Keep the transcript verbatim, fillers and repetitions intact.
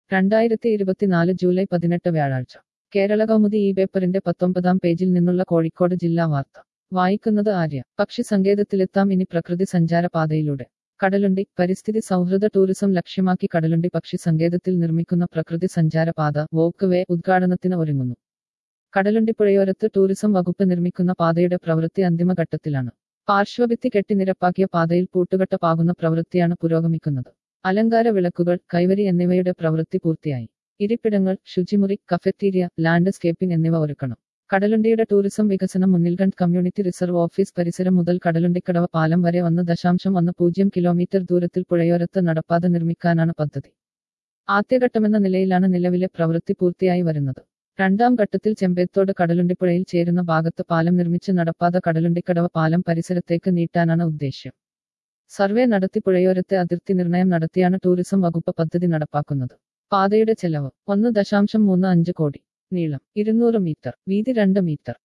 രണ്ടായിരത്തി ഇരുപത്തിനാല് ജൂലൈ പതിനെട്ട് വ്യാഴാഴ്ച കേരള കൗമുദി ഈ പേപ്പറിന്റെ പത്തൊമ്പതാം പേജിൽ നിന്നുള്ള കോഴിക്കോട് ജില്ലാ വാർത്ത വായിക്കുന്നത് ആര്യ. പക്ഷി സങ്കേതത്തിലെത്താം ഇനി പ്രകൃതി സഞ്ചാര പാതയിലൂടെ. കടലുണ്ടി പരിസ്ഥിതി സൗഹൃദ ടൂറിസം ലക്ഷ്യമാക്കി കടലുണ്ടി പക്ഷി സങ്കേതത്തിൽ നിർമ്മിക്കുന്ന പ്രകൃതി സഞ്ചാര പാത വോക്ക് വേ ഉദ്ഘാടനത്തിന് ഒരുങ്ങുന്നു. കടലുണ്ടിപ്പുഴയോരത്ത് ടൂറിസം വകുപ്പ് നിർമ്മിക്കുന്ന പാതയുടെ പ്രവൃത്തി അന്തിമഘട്ടത്തിലാണ്. പാർശ്വഭിത്തി കെട്ടി നിരപ്പാക്കിയ പാതയിൽ പൂട്ടുകെട്ട പാകുന്ന പ്രവൃത്തിയാണ് പുരോഗമിക്കുന്നത്. അലങ്കാര വിളക്കുകൾ, കൈവരി എന്നിവയുടെ പ്രവൃത്തി പൂർത്തിയായി. ഇരിപ്പിടങ്ങൾ, ശുചിമുറി, കഫറ്റീരിയ, ലാൻഡ്സ്കേപ്പിംഗ് എന്നിവ ഒരുക്കണം. കടലുണ്ടിയുടെ ടൂറിസം വികസനം മുന്നിൽകണ്ട് കമ്മ്യൂണിറ്റി റിസർവ് ഓഫീസ് പരിസരം മുതൽ കടലുണ്ടിക്കടവ പാലം വരെ ഒന്ന് ദശാംശം ഒന്ന് പൂജ്യം കിലോമീറ്റർ ദൂരത്തിൽ പുഴയോരത്ത് നടപ്പാത നിർമ്മിക്കാനാണ് പദ്ധതി. ആദ്യഘട്ടമെന്ന നിലയിലാണ് നിലവിലെ പ്രവൃത്തി പൂർത്തിയായി വരുന്നത്. രണ്ടാം ഘട്ടത്തിൽ ചെമ്പേത്തോട് കടലുണ്ടിപ്പുഴയിൽ ചേരുന്ന ഭാഗത്ത് പാലം നിർമ്മിച്ച് നടപ്പാത കടലുണ്ടിക്കടവ പാലം പരിസരത്തേക്ക് നീട്ടാനാണ് ഉദ്ദേശ്യം. സർവേ നടത്തി പുഴയോരത്തെ അതിർത്തി നിർണയം നടത്തിയാണ് ടൂറിസം വകുപ്പ് പദ്ധതി നടപ്പാക്കുന്നത്. പാതയുടെ ചെലവ് ഒന്ന് ദശാംശം മൂന്ന് അഞ്ച് കോടി. നീളം ഇരുന്നൂറ് മീറ്റർ, വീതി രണ്ട് മീറ്റർ.